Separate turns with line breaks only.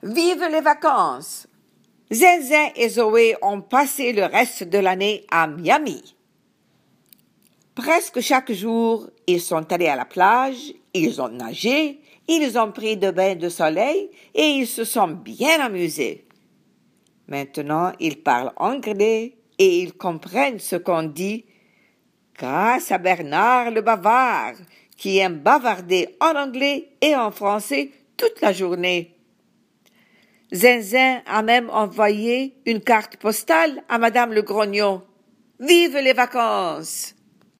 Vive les vacances! Zinzin et Zoé ont passé le reste de l'année à Miami. Presque chaque jour, ils sont allés à la plage, ils ont nagé, ils ont pris de bains de soleil et ils se sont bien amusés. Maintenant, ils parlent anglais et ils comprennent ce qu'on dit grâce à Bernard le bavard, qui aime bavarder en anglais et en français toute la journée. Zinzin a même envoyé une carte postale à Madame le Grognon. Vive les vacances!